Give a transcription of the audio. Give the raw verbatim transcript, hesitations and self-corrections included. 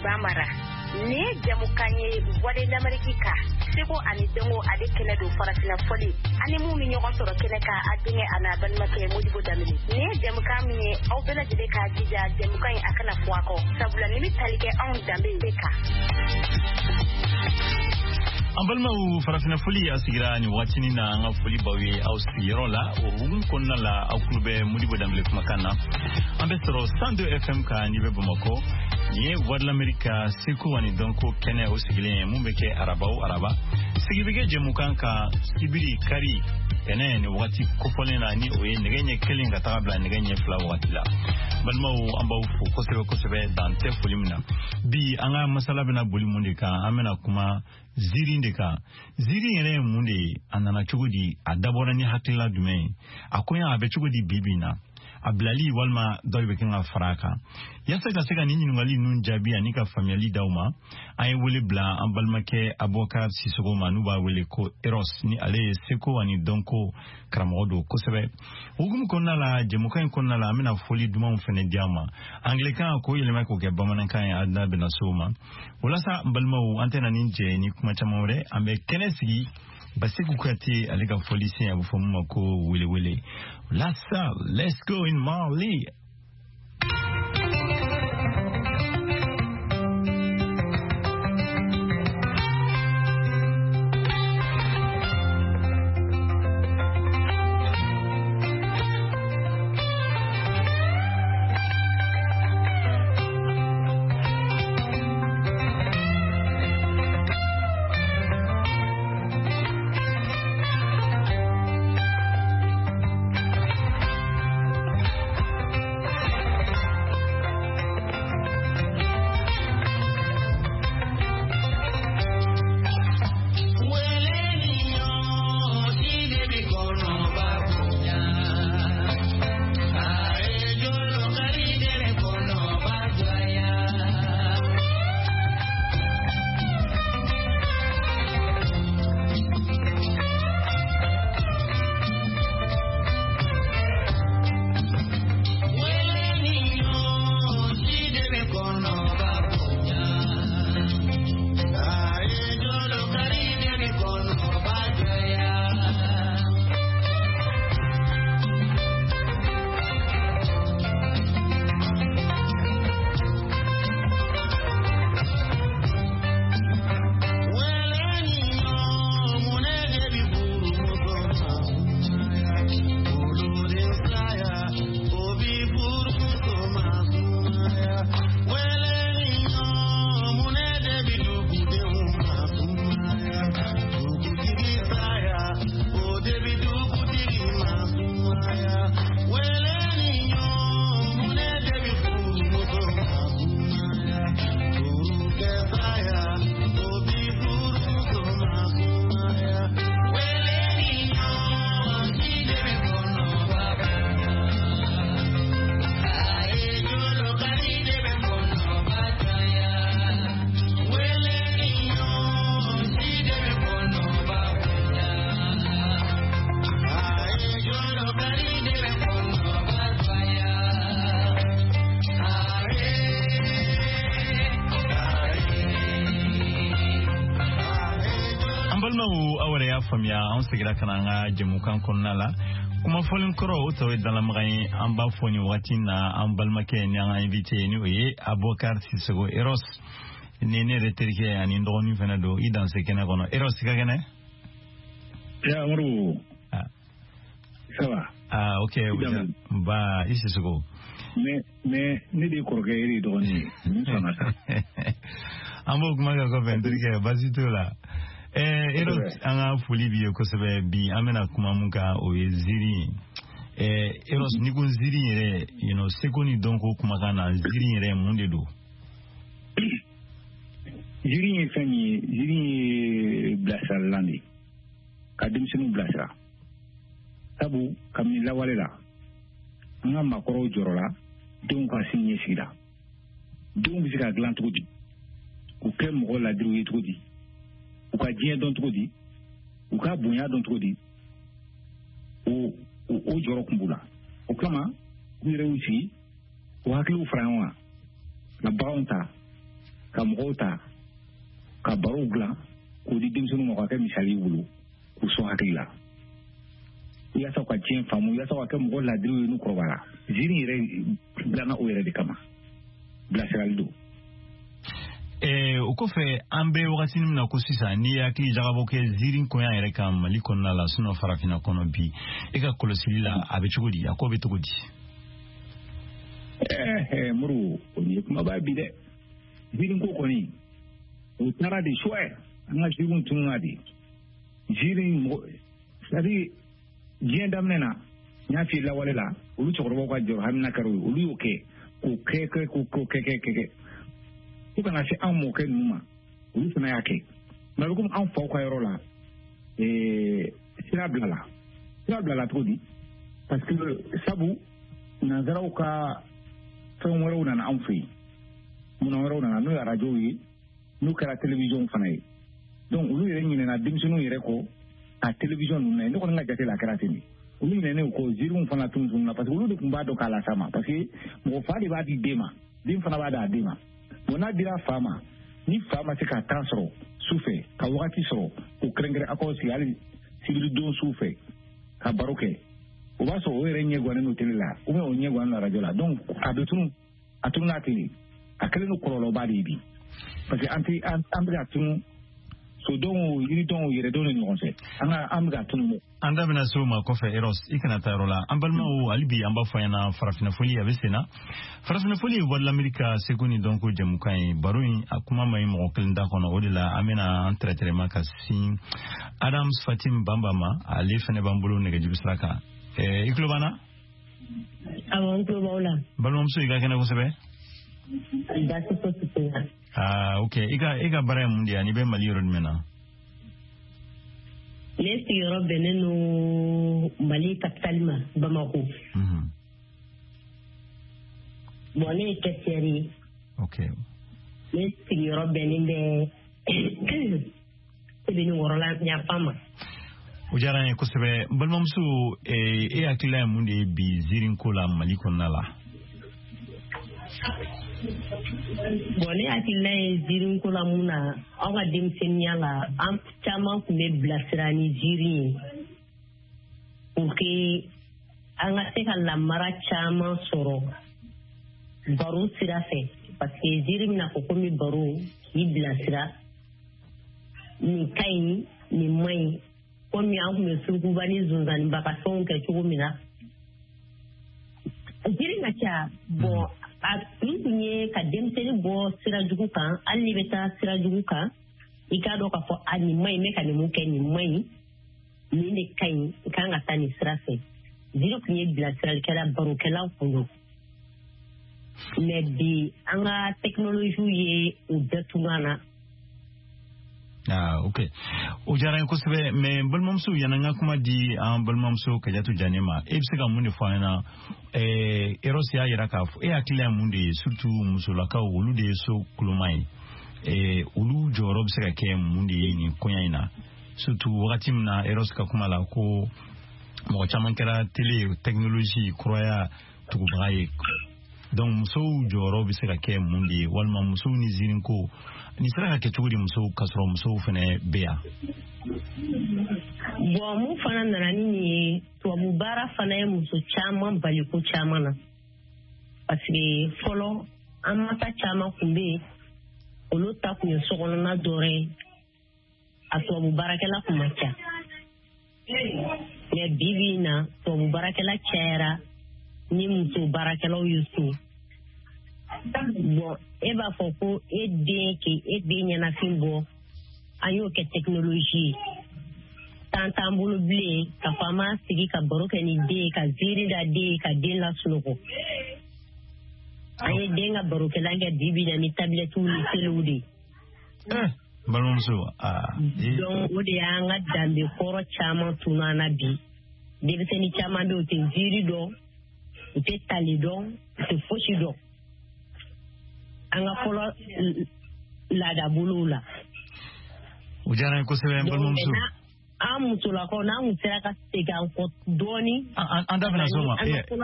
Bamara ne jamukanye wale d'Amerika sego ani dengo ade kele do farafina foli ani mu mi nyoko soro kele ka adine ana banma ke Modibo Damini ne jamukami au bela jide ka jija jamukanye akana fuako sabula ni talike on dambe beka ambalma u farafina foli asigira ni watini na anga foli bawe au sirola o konna la au klube Modibo Damile kumakana ambestro cent deux F M ka ni bebomako ni wadla Amerika siku wani donko kene o sigile mumbeke arabau araba sigibige jemukanka sibiri kari ene ni wakati kofolena ni oye negenye kelinga tabla negenye fla wakati la balma u ambau fu kosebe kosebe dante folimna bi anga masala bena bolimundi ka amena kuma ziri ndeka ziri yene mundi anana chugudi adabora ni hakila dume akoya abe chugudi bibina ablali walma dolbe kinga faraka yasa ka sega nini ngali nun jabi anika family dauma ay wole bla ambalmake aboka sisoko manuba wele ko eros ni ale seko ani donko kramodo kosebe ugum konna la jemukan konna la amina foli duma mfene diama anglican ko yele mako ke bamanankan adna benasoma wala sa ambalma antena ninje ni kuma chamore ambe kenesigi basiku kati alega folisi ya bufomu mako wele wele lasa let's go in Mali. famia on sigira kananga jemukan konnala kuma folin koro to dala magay amba foni watina ambal make nyanga invité ni oye Abokar Sissoco Eros nene reterike ani ndoni fenado idan sekena kono Eros kagene ya amru ah ça va ah okay ba Sissoco me me ni di korgeri doni ni sonata ambo kuma ko venterike basitola Eh, ero anga fuli biyo kosebe bi amena kuma muka o ziri eh eros ni gun ziri yere you know sekoni donko kuma kana ziri yere munde do ziri fani ziri blasa landi kadim sunu blasa tabu kamni lawalela anga makoro jorola donka sinye sida donka sika glantudi ku kem mo la diru yitudi ou ka dien don trodi ou ka bunya don trodi o o joro kumbula o kama ni reusi o haklu franwa la baunta ka mɔgɔw ta ka barow dilan k'o di denmisɛnninw ma ka kɛ misali bolo k'u sɔn hakili la yaasa ka diɲɛ faamu yaasa ka kɛ mɔgɔ ladiriw ye n'u kɔrɔbayara ziiri yɛrɛ dilanna o yɛrɛ de kama bilasirali don. Eh, o kɔfɛ an bɛ wagati min na ko sisan n'i hakili jagabɔ kɛ ziiri koɲa yɛrɛ kan Mali kɔnɔna la sinon farafinna kɔnɔ bi e ka kɔlɔsili la a bɛ cogo di a ko bɛ cogo di? Eh eh Muru o ye kumaba bi dɛ ziiri ko kɔni o taara de choix an ka ziiriw tununa de ziiri c'est-à-dire diɲɛ daminɛ na n y'a f'i lawale la olu cɛkɔrɔbaw ka jɔrɔ hamina kɛra olu y'o kɛ k'o kɛ kɛ k'o kɛ kɛ kɛ fo kana se an mɔkɛ ninnu ma olu fana y'a kɛ mais komi an faw ka yɔrɔ la sira bila la sira bila la cogo di parce que sabu nanzaraw ka fɛn wɛrɛw nana an fɛ yen munna wɛrɛw nana n'o ye arajow ye n'u kɛra télévision fana ye donc olu yɛrɛ ɲinɛna denmisɛnninw yɛrɛ kɔ a télévision ninnu na ne kɔni ka jate la a kɛra ten de olu ɲinɛnen kɔ ziiriw fana tun tununa parce que olu de tun b'a dɔn k'a las'a ma parce que mɔgɔ fa de b'a di den ma den fana b'a d'a den ma bon n'a dira fa ma ni fa ma se ka temps sɔrɔ su fɛ ka wagati sɔrɔ k'o kɛrɛnkɛrɛn aw sigi hali sibiridon su fɛ ka baro kɛ o b'a sɔrɔ o yɛrɛ ɲɛ gannen don télé la ou bien o ɲɛ gannen don radio la donc a bɛ tunu a tununa ten a kɛlen don kɔlɔlɔba de ye bi parce que an tɛ an bɛ ka tunu sodɔnw yiridɔnw yɛrɛdɔnw ni ɲɔgɔn cɛ an ka an bɛ ka tunu. An da bɛna se o ma kɔfɛ Eros i kana taa yɔrɔ la an balimaw hali bi an b'a fɔ ɲɛna farafinna foli a bɛ sen na farafinna foli ye voix de l'Amérique seko ni dɔnko jɛmukan ye baro in a kuma ma ɲi mɔgɔ kelen da kɔnɔ o de la an bɛna an tɛrɛtɛrɛma ka sin Adams Fatim Bamba ma ale fɛnɛ b'an bolo nɛgɛjuru sira kan i tulo b'an na? Awɔ n tulo b'aw la. Balimamuso i ka kɛnɛ kosɛbɛ. Baasi fosi tɛ n na. Ah ok i ka i ka baara ye mun de ye ani bɛ Mali yɔrɔ jumɛn na? Ne sigiyɔrɔ bɛnnen don Mali capitale ma Bamako. Bon ne ye caissière ye. Ok. Ne sigiyɔrɔ bɛnnen bɛ Sebenikɔrɔ la Ɲafa ma. O diyara n ye kosɛbɛ balimamuso e hakilila ye mun de ye bi ziiri ko la Mali kɔnɔna la? Bon ne hakilila ye ziiri ko la mun na anw ka denmisɛnninya la an caman tun bɛ bilasira ni ziiri ye pour que an ka se ka lamara caman sɔrɔ baro sira fɛ parce que ziiri bɛna fɔ komi baro k'i bilasira nin ka ɲi nin man ɲi komi an tun bɛ surukuba ni zonzaniba ka fɛnw kɛ cogo min na ziiri ka ca bon a tun tun ye ka denmisɛnnin bɔ sira jugu kan hali n'i bɛ taa sira jugu kan i k'a dɔn k'a fɔ a nin man ɲi ne ka nin mun kɛ nin man ɲi nin de ka ɲi i kan ka taa nin sira fɛ ziiri tun ye bilasiralikɛla barokɛlaw kun don mais bi an ka technologie ye o bɛɛ tunu an na. Ah, ok. O diyara n ye kosɛbɛ mais balimamuso yanni an ka kuma di an balimamuso Kajatu Jane ma e bɛ se ka mun de fɔ an ɲɛna ɛɛ Eros y'a jira k'a fɔ e hakili ye mun de ye surtout musolakaw olu de ye so kuloma ye ɛɛ olu jɔyɔrɔ bɛ se ka kɛ mun de ye nin koɲa in na surtout wagati min na Eros ka kuma la ko mɔgɔ caman kɛra télé technologie kɔrɔya tugubaga ye donc musow jɔyɔrɔ bɛ se ka kɛ mun de ye walima musow ni ziiri ko ni sera ka kɛ cogo di musow ka sɔrɔ musow fana bɛ yan? Bon mun fana nana ni nin ye tubabu baara fana ye muso caman bali ko caman na parce que fɔlɔ an masa caman tun bɛ yen olu ta tun ye sokɔnɔna dɔrɔn ye a tubabu baarakɛla tun ma ca mais bi bi in na tubabu baarakɛla cayara ni muso baarakɛlaw ye so. Bon e b'a fɔ ko e den ke e den ɲɛnafin bɔ an y'o kɛ technologie tan t'an bolo bilen ka fɔ an b'a sigi ka baro kɛ ni den ka ziiri da den ka den lasunɔgɔ an ye den ka barokɛla kɛ bi bi na ni tablette ni telew de. Balimamuso donc o de y'an ka danbe kɔrɔ caman tunu an na bi denmisɛnnin caman bɛ yen u tɛ ziiri dɔn u tɛ tali dɔn u tɛ fosi dɔn an ka fɔlɔ laadabolow la. O diyara n ye kosɛbɛ n balimamuso. An musolakaw n'an kun sera ka segin an kɔ dɔɔni. An da bɛna s'o ma.